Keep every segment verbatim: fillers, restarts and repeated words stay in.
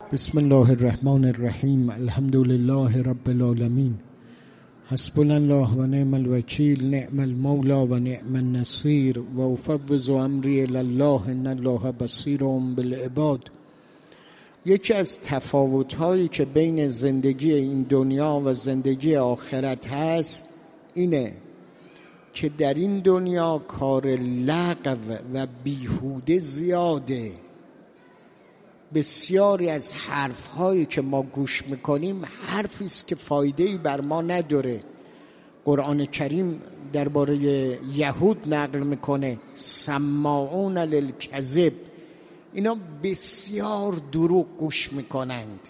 بسم الله الرحمن الرحیم. الحمد لله رب العالمین. حسبنا الله و نعم الوکیل، نعم المولی و نعم النصیر، و افوض امری الی الله ان الله بصیر بالعباد. یکی از تفاوت‌هایی که بین زندگی این دنیا و زندگی آخرت هست اینه که در این دنیا کار لغو و بیهوده زیاده. بسیاری از حرف‌هایی که ما گوش میکنیم حرفی است که فایده‌ای بر ما نداره. قرآن کریم درباره یهود نقل میکنه سماعون للکذب، اینا بسیار دروغ گوش میکنند.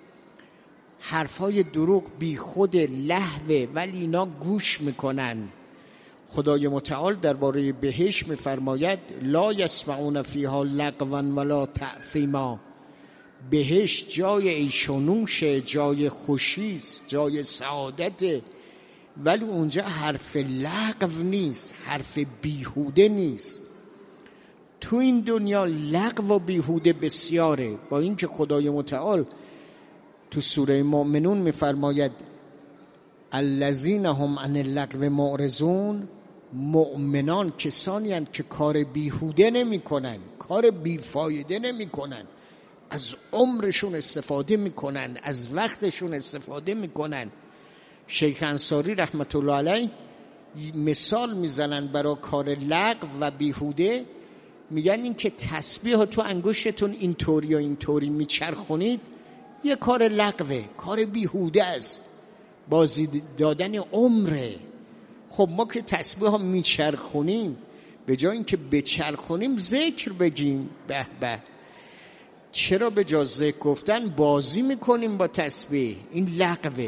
حرف‌های دروغ بی خود لهوه ولی اینا گوش میکنند. خدای متعال درباره بهشت میفرماید لا یسمعون فیها لغوا ولا تأثیما. بهشت جای عیش و نوشه، جای خوشیست، جای سعادته، ولی اونجا حرف لغو نیست، حرف بیهوده نیست. تو این دنیا لغو و بیهوده بسیاره، با اینکه خدای متعال تو سوره مؤمنون میفرماید الذین هم عن اللغو معرضون. مؤمنان کسانی هستند که کار بیهوده نمی کنن، کار بیفایده نمی کنن، از عمرشون استفاده می کنن، از وقتشون استفاده می کنن. شیخ انصاری رحمت الله علیه مثال میزنن برای کار لغو و بیهوده، میگن این که تسبیح تو انگشتتون اینطوری و اینطوری میچرخونید یه کار لغوه، کار بیهوده است، بازی دادن عمره. خب ما که تسبیح ها میچرخونیم، به جای اینکه بچرخونیم ذکر بگیم به به، چرا به جای ذکر گفتن بازی میکنیم با تسبیح؟ این لغوه.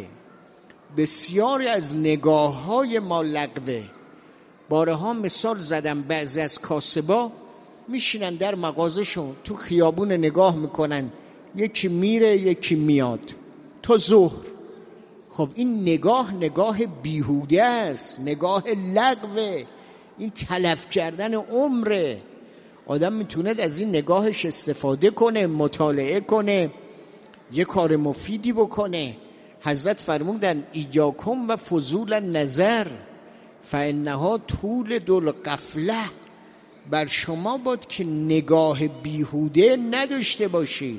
بسیاری از نگاه های ما لغوه. بارها مثال زدم، بعضی از کاسبا میشینن در مغازشون تو خیابون نگاه میکنن، یکی میره یکی میاد تا ظهر. خب این نگاه نگاه بیهوده است، نگاه لغوه، این تلف کردن عمره. آدم میتونه از این نگاهش استفاده کنه، مطالعه کنه، یه کار مفیدی بکنه. حضرت فرمودن ایاکم و فضول النظر فانها طول دل غفله. بر شما باد که نگاه بیهوده نداشته باشید،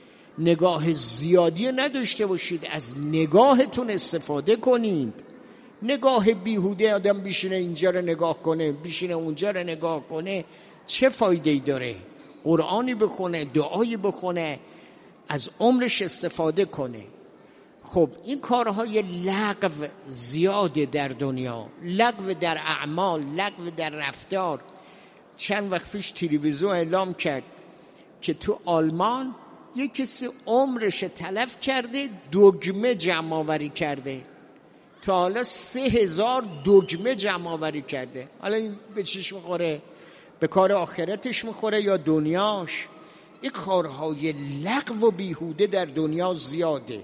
نگاه زیادی نداشته باشید، از نگاهتون استفاده کنید. نگاه بیهوده آدم بیشینه اینجا رو نگاه کنه، بیشینه اونجا رو نگاه کنه، چه فایده‌ای داره؟ قرآنی بخونه، دعایی بخونه، از عمرش استفاده کنه. خب این کارهای لغو زیاده در دنیا، لغو در اعمال، لغو در رفتار. چند وقت پیش تلویزیون اعلام کرد که تو آلمان یک کسی عمرش تلف کرده دگمه جمع آوری کرده، تا حالا سه هزار دگمه جمع آوری کرده. حالا این به چیش میخوره؟ به کار آخرتش میخوره یا دنیاش؟ این کارهای لغو و بیهوده در دنیا زیاده،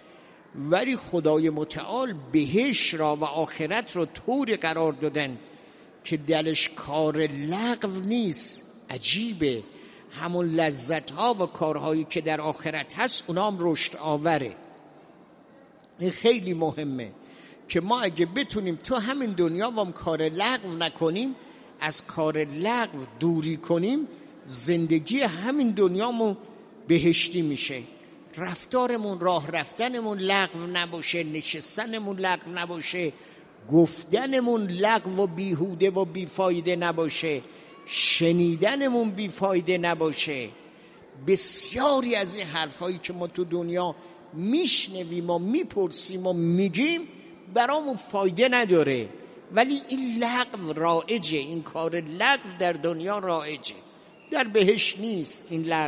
ولی خدای متعال بهشت را و آخرت را طوری قرار دادن که درش کار لغو نیست. عجیبه، همون لذت ها و کارهایی که در آخرت هست اونا هم رشد آوره. این خیلی مهمه که ما اگه بتونیم تو همین دنیا و هم کار لغو نکنیم، از کار لغو دوری کنیم، زندگی همین دنیامون بهشتی میشه. رفتارمون، راه رفتنمون لغو نباشه، نشستنمون لغو نباشه، گفتنمون لغو و بیهوده و بیفایده نباشه، شنیدنمون بیفایده نباشه. بسیاری از این حرفایی که ما تو دنیا میشنویم و میپرسیم و میگیم برامون فایده نداره، ولی این لغو رایجه، این کار لغو در دنیا رایجه، در بهشت نیست این لغو.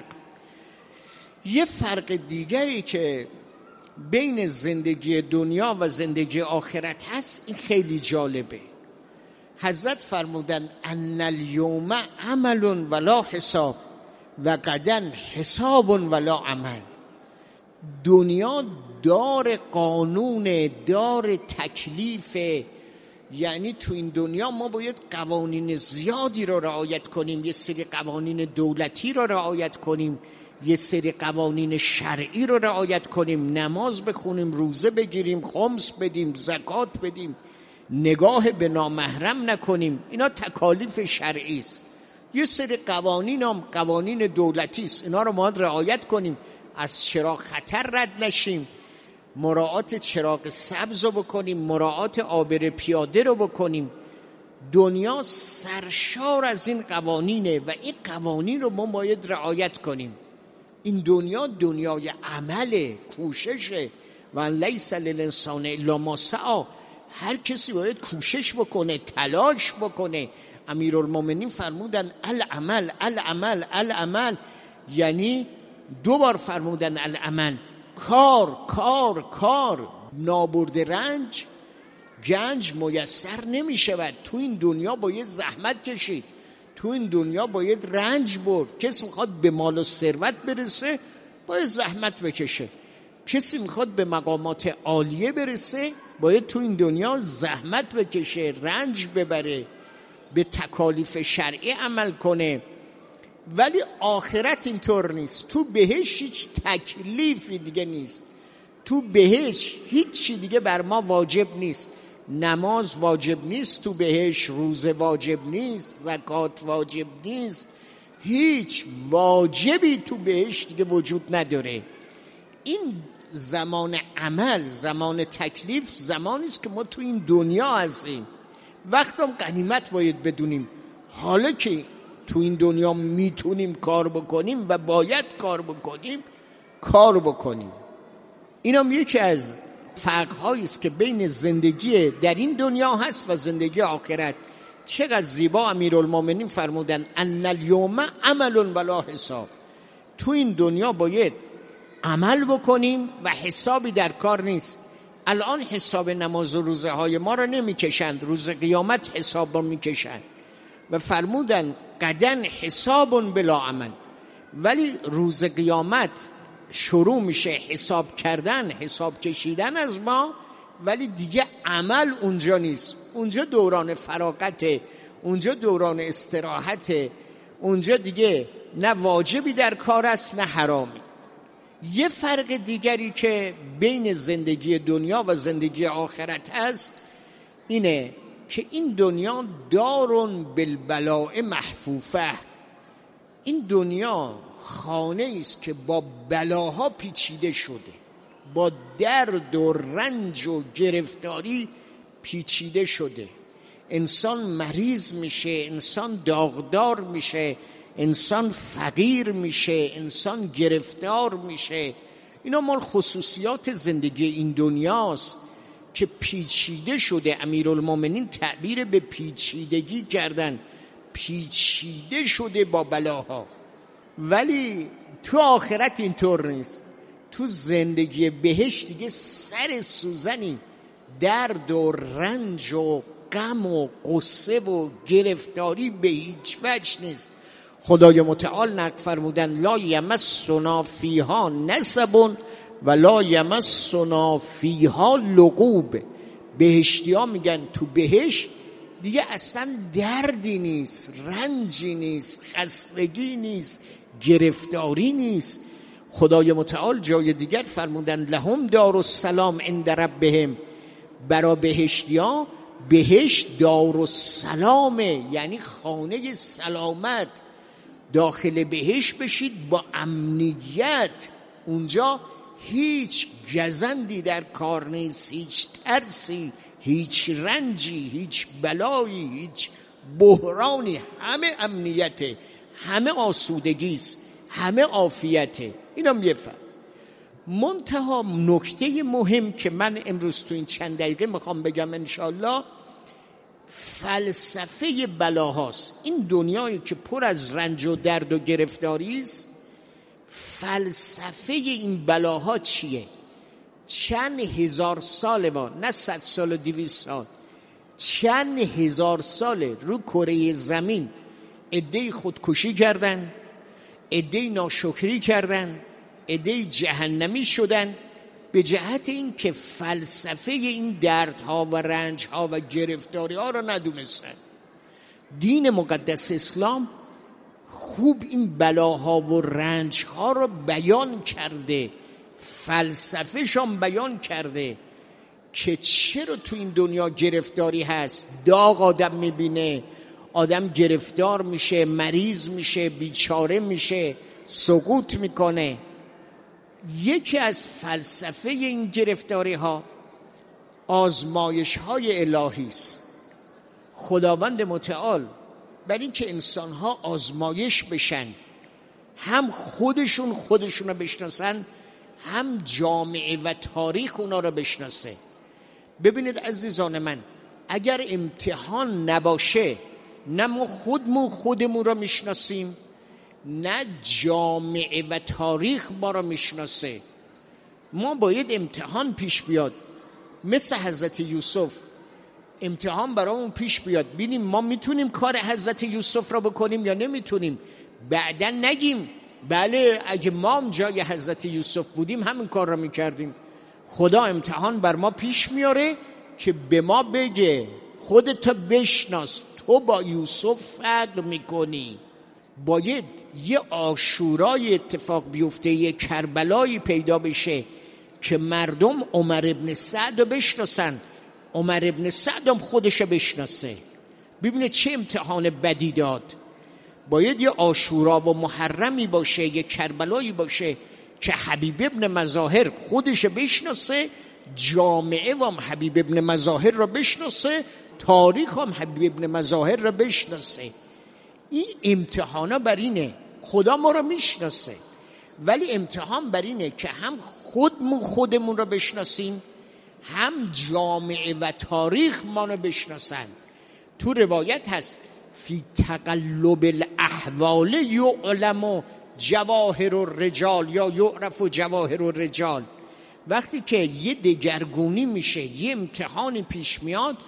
یه فرق دیگری که بین زندگی دنیا و زندگی آخرت هست این خیلی جالبه. حضرت فرمودن ان الیوم عمل ولا حساب و غدا حساب ولا عمل. دنیا دار قانون، دار تکلیف، یعنی تو این دنیا ما باید قوانین زیادی رو رعایت کنیم، یه سری قوانین دولتی رو رعایت کنیم، یه سری قوانین شرعی رو رعایت کنیم، نماز بخونیم، روزه بگیریم، خمس بدیم، زکات بدیم، نگاه به نامحرم نکنیم. اینا تکالیف شرعی است. یه سری قوانین هم قوانین دولتی است، اینا رو ما رعایت کنیم، از چراغ خطر رد نشیم، مراعات چراغ سبز رو بکنیم، مراعات عابر پیاده رو بکنیم. دنیا سرشار از این قوانینه و این قوانین رو ما باید رعایت کنیم. این دنیا دنیای عمله، کوششه. و لیس للانسان الا ما سعی. هر کسی باید کوشش بکنه، تلاش بکنه. امیرالمومنین فرمودن العمل العمل العمل، یعنی دو بار فرمودن العمل، کار کار کار. نابرد رنج گنج میسر نمی شود. تو این دنیا باید زحمت کشید، تو این دنیا باید رنج برد. کسی میخواد به مال و ثروت برسه باید زحمت بکشه، کسی میخواد به مقامات عالیه برسه باید تو این دنیا زحمت بکشه، رنج ببره، به تکالیف شرعی عمل کنه. ولی آخرت اینطور نیست. تو بهشت هیچ تکلیفی دیگه نیست، تو بهشت هیچی دیگه بر ما واجب نیست. نماز واجب نیست تو بهشت، روزه واجب نیست، زکات واجب نیست، هیچ واجبی تو بهشت دیگه وجود نداره. این زمان عمل، زمان تکلیف، زمانی است که ما تو این دنیا هستیم. وقتم غنیمت باید بدونیم. حالا که تو این دنیا میتونیم کار بکنیم و باید کار بکنیم، کار بکنیم. اینم یکی از فرق‌هایی است که بین زندگی در این دنیا هست و زندگی آخرت. چقدر زیبا امیرالمومنین فرمودن ان الیوم عمل ولا حساب. تو این دنیا باید عمل بکنیم و حسابی در کار نیست. الان حساب نماز و روزه های ما را نمی کشند، روز قیامت حساب را می کشند و فرمودن قدن حساب بلا عمل. ولی روز قیامت شروع میشه حساب کردن، حساب کشیدن از ما، ولی دیگه عمل اونجا نیست. اونجا دوران فراغته، اونجا دوران استراحته، اونجا دیگه نه واجبی در کار است نه حرامی. یه فرق دیگری که بین زندگی دنیا و زندگی آخرت هست اینه که این دنیا دارون بالبلاء محفوفه. این دنیا خانه است که با بلاها پیچیده شده، با درد و رنج و گرفتاری پیچیده شده. انسان مریض میشه، انسان داغدار میشه، انسان فقیر میشه، انسان گرفتار میشه. اینا مال خصوصیات زندگی این دنیاست که پیچیده شده. امیرالمومنین تعبیر به پیچیدگی کردن، پیچیده شده با بلاها. ولی تو آخرت اینطور نیست. تو زندگی بهشت دیگه سر سوزنی درد و رنج و غم و غصه و گرفتاری به هیچ وجه نیست. خدای متعال نقل فرمودن لا یمسنا فیها نصب و لا یمسنا فیها لغوب. بهشتی ها میگن تو بهشت دیگه اصلا دردی نیست، رنجی نیست، خستگی نیست، گرفتاری نیست. خدای متعال جای دیگر فرمودن لهم دار السلام عند ربهم. برا بهشتی ها بهشت دار السلامه، یعنی خانه سلامت. داخل بهشت بشید با امنیت. اونجا هیچ گزندی در کار نیست، هیچ ترسی، هیچ رنجی، هیچ بلایی، هیچ بحرانی. همه امنیته، همه آسودگیست، همه عافیته. اینم یه فرق. منتها نکته مهم که من امروز تو این چند دقیقه میخوام بگم انشالله، فلسفه بلاهاست. این دنیایی که پر از رنج و درد و گرفتاری است، فلسفه این بلاها چیه؟ چند هزار ساله ما، نه صد سال و دویست سال، چند هزار ساله رو کره زمین عده‌ای خودکشی کردن، عده‌ای ناشکری کردن، عده‌ای جهنمی شدن، به جهت این که فلسفه این دردها و رنجها و گرفتاریها را ندونستن. دین مقدس اسلام خوب این بلاها و رنجها رو بیان کرده، فلسفه‌شان بیان کرده که چرا تو این دنیا گرفتاری هست. داغ آدم میبینه، آدم گرفتار میشه، مریض میشه، بیچاره میشه، سقوط میکنه. یکی از فلسفه این گرفتاری ها آزمایش های الهی است. خداوند متعال برای اینکه انسان ها آزمایش بشن، هم خودشون خودشون رو بشناسن، هم جامعه و تاریخ اونا رو بشناسه. ببینید عزیزان من، اگر امتحان نباشه، نه ما خودمون خودمون رو میشناسیم، نه جامعه و تاریخ ما رو میشناسه. ما باید امتحان پیش بیاد، مثل حضرت یوسف امتحان برامون پیش بیاد، ببینیم ما میتونیم کار حضرت یوسف رو بکنیم یا نمیتونیم. بعدن نگیم بله اگه ما هم جای حضرت یوسف بودیم همین کار رو میکردیم. خدا امتحان بر ما پیش میاره که به ما بگه خودت بشناس، تو با یوسف فرق میکنی. باید یه عاشورای اتفاق بیفته، یه کربلایی پیدا بشه که مردم عمر ابن سعد رو بشناسن، عمر ابن سعد هم خودش بشناسه. ببینه چه امتحان بدی داد. باید یه عاشورا و محرمی باشه، یه کربلایی باشه که حبیب ابن مظاهر خودش بشناسه، جامعه هم حبیب ابن مظاهر را بشناسه، تاریخ هم حبیب ابن مظاهر را بشناسه. این امتحانا بر اینه. خدا ما را میشناسه، ولی امتحان بر اینه که هم خودمون خودمون را بشناسیم، هم جامعه و تاریخ ما را بشناسن. تو روایت هست فی تقلب الاحوال یعلم جواهر الرجال یا یعرف جواهر الرجال. وقتی که یه دگرگونی میشه، یه امتحانی پیش میاد،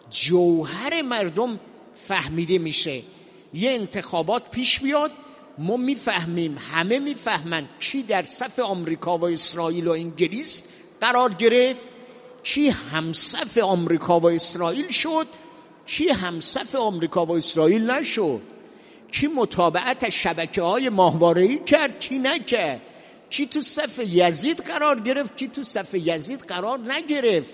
جوهر مردم فهمیده میشه. یه انتخابات پیش بیاد، ما میفهمیم، همه میفهمن کی در صف آمریکا و اسرائیل و انگلیس قرار گرفت، کی همصف آمریکا و اسرائیل شد، کی همصف آمریکا و اسرائیل نشد، کی متابعت شبکه‌های ماهواره‌ای کرد، کی نکرد، کی تو صف یزید قرار گرفت، کی تو صف یزید قرار نگرفت.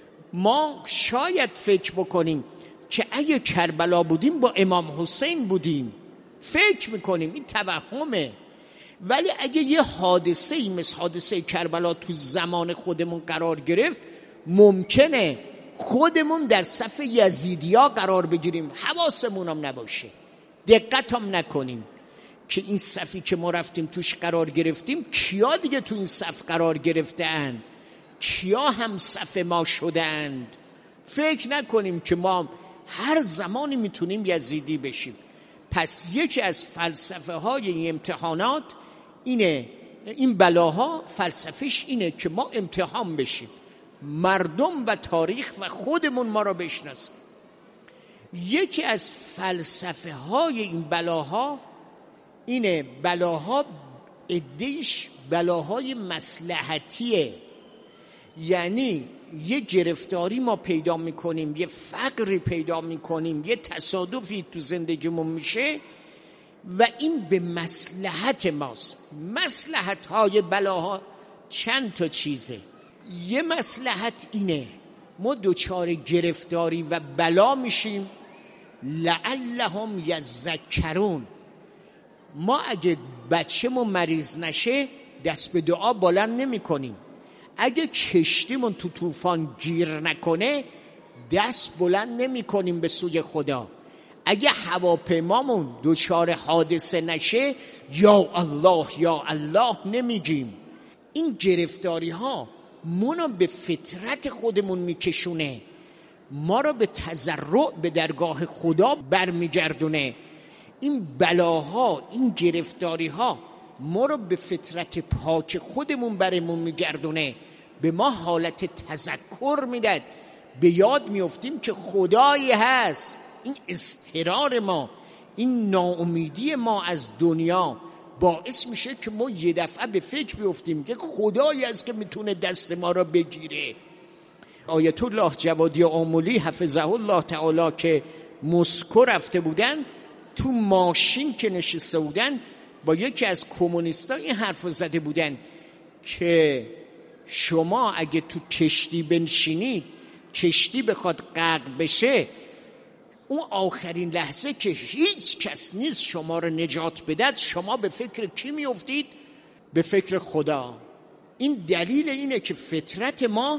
ما شاید فکر بکنیم که اگه کربلا بودیم با امام حسین بودیم، فکر میکنیم، این توهمه. ولی اگه یه حادثه‌ای مثل حادثه کربلا تو زمان خودمون قرار گرفت، ممکنه خودمون در صف یزیدیا قرار بگیریم، حواسمون هم نباشه، دقت هم نکنیم که این صفی که ما رفتیم توش قرار گرفتیم، کیا دیگه تو این صف قرار گرفتن، کیا هم صف ما شدند. فکر نکنیم که ما هر زمانی میتونیم یزیدی بشیم. پس یکی از فلسفه های این امتحانات اینه، این بلاها فلسفهش اینه که ما امتحان بشیم، مردم و تاریخ و خودمون ما را بشناسیم. یکی از فلسفه های این بلاها اینه، بلاها عده‌اش بلاهای مصلحتیه. یعنی یه گرفتاری ما پیدا میکنیم، یه فقری پیدا میکنیم، یه تصادفی تو زندگیمون میشه و این به مصلحت ماست. مصلحت های بلاها چند تا چیزه. یه مصلحت اینه ما دوچار گرفتاری و بلا میشیم لعلهم یذکرون. ما اگه بچه‌مون مریض نشه دست به دعا بلند نمی کنیم. اگه کشتیمون تو طوفان گیر نکنه دست بلند نمی کنیم به سوی خدا. اگه هواپیمامون دچار حادثه نشه یا الله یا الله نمیگیم. این گرفتاری ها ما رو به فطرت خودمون میکشونه، ما رو به تضرع به درگاه خدا برمیگردونه. این بلاها، این گرفتاری ها ما رو به فطرت پاک خودمون برمون میگردونه، به ما حالت تذکر میدد، به یاد میافتیم که خدایی هست. این اضطرار ما، این ناامیدی ما از دنیا باعث میشه که ما یه دفعه به فکر بیفتیم که خدایی هست که میتونه دست ما را بگیره. آیت الله جوادی آملی حفظه الله تعالی که مسکو رفته بودن، تو ماشین که نشسته بودن با یکی از کمونیستا این حرف زده بودن که شما اگه تو کشتی بنشینید کشتی بخواد غرق بشه، اون آخرین لحظه که هیچ کس نیست شما رو نجات بدهد، شما به فکر کی میافتید؟ به فکر خدا. این دلیل اینه که فطرت ما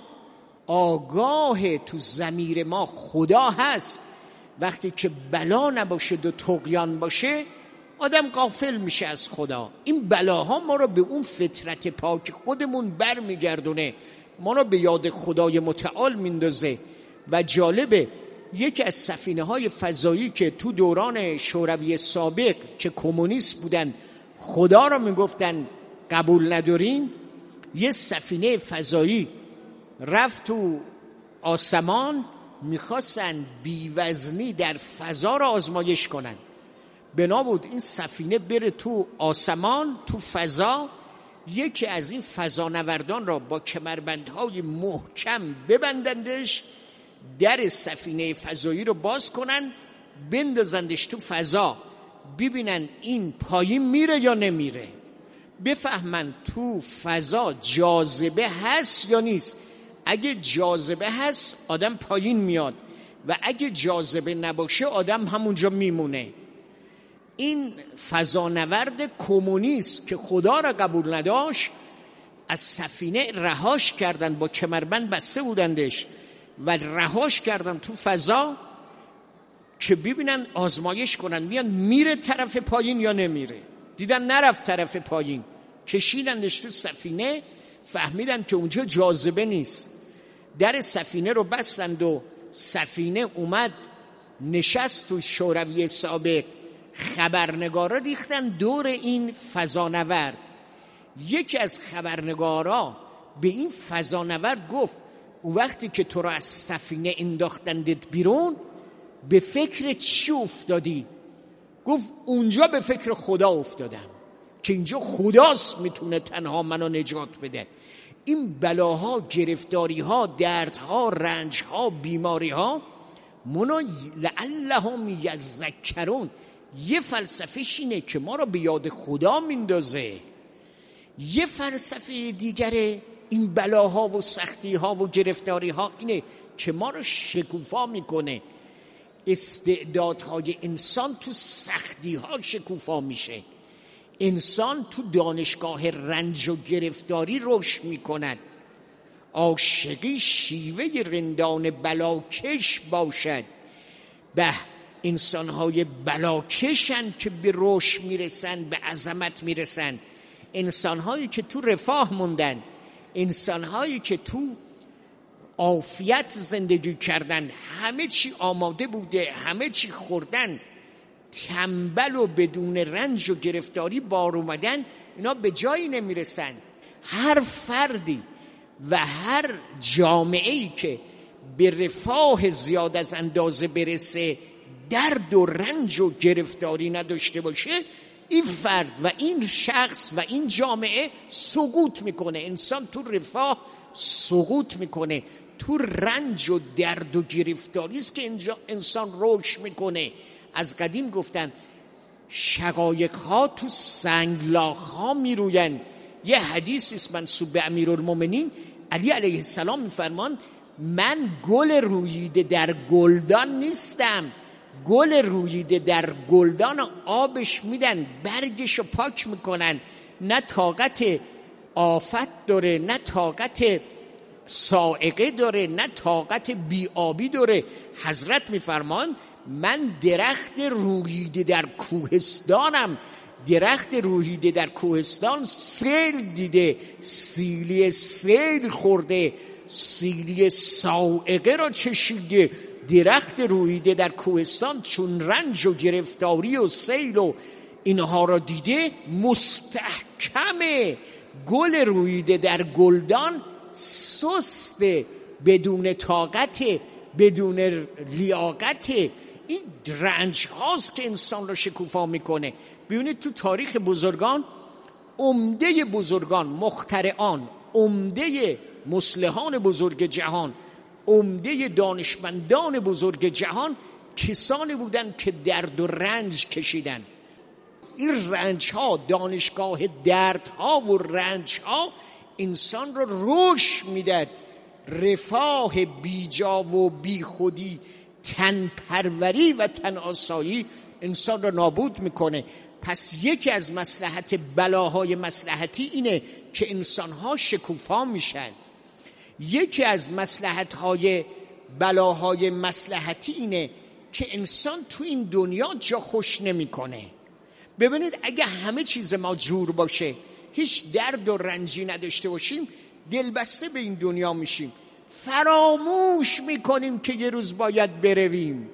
آگاه، تو ضمیر ما خدا هست. وقتی که بلا نباشه و طغیان باشه آدم غافل میشه از خدا. این بلاها ما رو به اون فطرت پاک خودمون بر میگردونه، ما رو به یاد خدای متعال میندازه. و جالبه یکی از سفینه های فضایی که تو دوران شوروی سابق که کمونیست بودن خدا رو میگفتن قبول نداریم، یه سفینه فضایی رفت تو آسمان، میخواستن بیوزنی در فضا رو آزمایش کنن. بنا بود این سفینه بره تو آسمان، تو فضا، یکی از این فضانوردان را با کمربندهای محکم ببندندش، در سفینه فضایی رو باز کنن، بندازندش تو فضا، ببینن این پایین میره یا نمیره، بفهمن تو فضا جاذبه هست یا نیست. اگه جاذبه هست آدم پایین میاد و اگه جاذبه نباشه آدم همونجا میمونه. این فضانورد کمونیست که خدا را قبول نداشت از سفینه رهاش کردن، با کمربند بسته بودندش و رهاش کردن تو فضا که ببینن آزمایش کنن میان میره طرف پایین یا نمیره. دیدن نرفت طرف پایین، کشیدندش تو سفینه، فهمیدن که اونجا جاذبه نیست، در سفینه رو بستند و سفینه اومد نشست تو شوروی سابق. خبرنگارا ریختن دور این فضانورد. یکی از خبرنگارا به این فضانورد گفت او وقتی که تو را از سفینه انداختندت بیرون به فکر چی افتادی؟ گفت اونجا به فکر خدا افتادم که اینجا خداست میتونه تنها منو نجات بده. این بلاها، گرفتاریها، دردها، رنجها، بیماریها منو لعلهم یذکرون، یه فلسفهش اینه که ما رو به یاد خدا میندازه. یه فلسفه دیگره این بلاها و سختیها و گرفتاریها اینه که ما رو شکوفا میکنه. استعدادهای انسان تو سختیها شکوفا میشه. انسان تو دانشگاه رنج و گرفتاری رشد میکند. عاشقی شیوه رندان بلاکش باشد. به انسانهای بلاکشن که به رشد میرسن، به عظمت میرسن. انسانهایی که تو رفاه موندن، انسانهایی که تو عافیت زندگی کردن، همه چی آماده بوده، همه چی خوردن، تنبل و بدون رنج و گرفتاری بار اومدن، اینا به جایی نمیرسن. هر فردی و هر جامعه‌ای که به رفاه زیاد از اندازه برسه، درد و رنج و گرفتاری نداشته باشه، این فرد و این شخص و این جامعه سقوط میکنه. انسان تو رفاه سقوط میکنه، تو رنج و درد و گرفتاری است که انسان رشد میکنه. از قدیم گفتن شقایق ها تو سنگلاخ ها میروین. یه حدیث است منسوب به امیرالمومنین علی علیه السلام میفرمان من گل روییده در گلدان نیستم. گل روییده در گلدان آبش میدن، برگشو پاک میکنن، نه طاقت آفت داره، نه طاقت صاعقه داره، نه طاقت بیابی داره. حضرت میفرمان من درخت روییده در کوهستانم. درخت روییده در کوهستان سیل دیده، سیلی سیل خورده، سیلی صاعقه را چشیده. درخت روییده در کوهستان چون رنج و گرفتاری و سیل و اینها را دیده مستحکمه. گل روییده در گلدان سسته، بدون طاقت، بدون لیاقت. این رنج هاست که انسان را شکوفا میکنه. ببینید تو تاریخ بزرگان، عمده بزرگان، مخترعان، عمده مصلحان بزرگ جهان، عمده دانشمندان بزرگ جهان کسانی بودن که درد و رنج کشیدن. این رنج ها، دانشگاه درد ها و رنج ها انسان رو رشد میداد. رفاه بیجا و بی خودی، تن پروری و تن آسایی انسان رو نابود میکنه. پس یکی از مصلحت بلاهای مصلحتی اینه که انسانها شکوفا میشن. یکی از مصلحت‌های بلاهای مصلحتی اینه که انسان تو این دنیا جا خوش نمیکنه. ببینید اگه همه چیز ما جور باشه، هیچ درد و رنجی نداشته باشیم، دلبسته به این دنیا میشیم. فراموش میکنیم که یه روز باید برویم.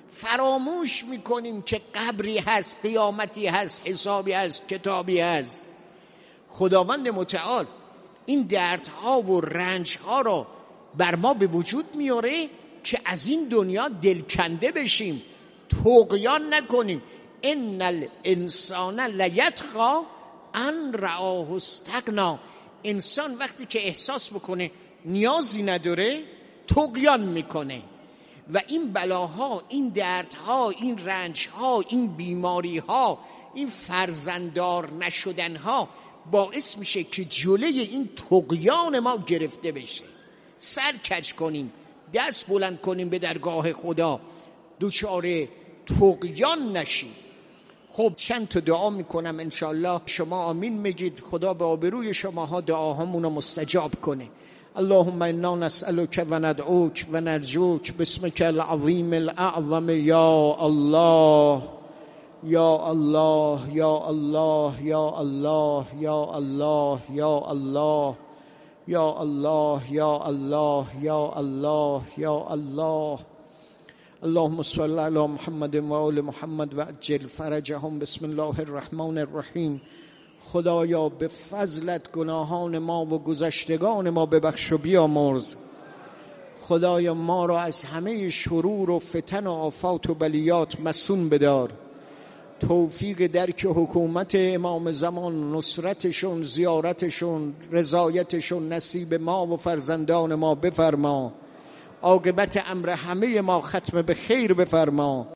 فراموش میکنیم که قبری هست، قیامتی هست، حسابی هست، کتابی هست. خداوند متعال این دردها و رنجها رو بر ما به وجود میاره که از این دنیا دلکنده بشیم، طغیان نکنیم. ان الانسان لیطغی ان رآه استغنی. انسان وقتی که احساس بکنه نیازی نداره طغیان میکنه. و این بلاها، این دردها، این رنجها، این بیماریها، این فرزنددار نشدنها باعث میشه که جلوی این طغیان ما گرفته بشه. سر کج کنیم، دست بلند کنیم به درگاه خدا، دوچار طغیان نشیم. خب چند تا دعا میکنم انشالله شما آمین میگید. خدا به آبروی شماها دعاهامون رو مستجاب کنه. اللهم انا نسألك و ندعوك و نرجوك باسمك العظیم الاعظم یا الله یا الله یا الله یا الله یا الله یا الله یا الله یا الله یا الله یا الله. اللهم صل علی محمد و آل محمد و عجل فرجهم. بسم الله الرحمن الرحیم. خدایا به فضلت گناهان ما و گذشتگان ما ببخش و بیامرز. خدایا ما را از همه شرور و فتن و آفات و بلیات مصون بدار. توفیق درک حکومت امام زمان، نصرتشون، زیارتشون، رضایتشون نصیب ما و فرزندان ما بفرما. عاقبت امر همه ما ختم به خیر بفرما.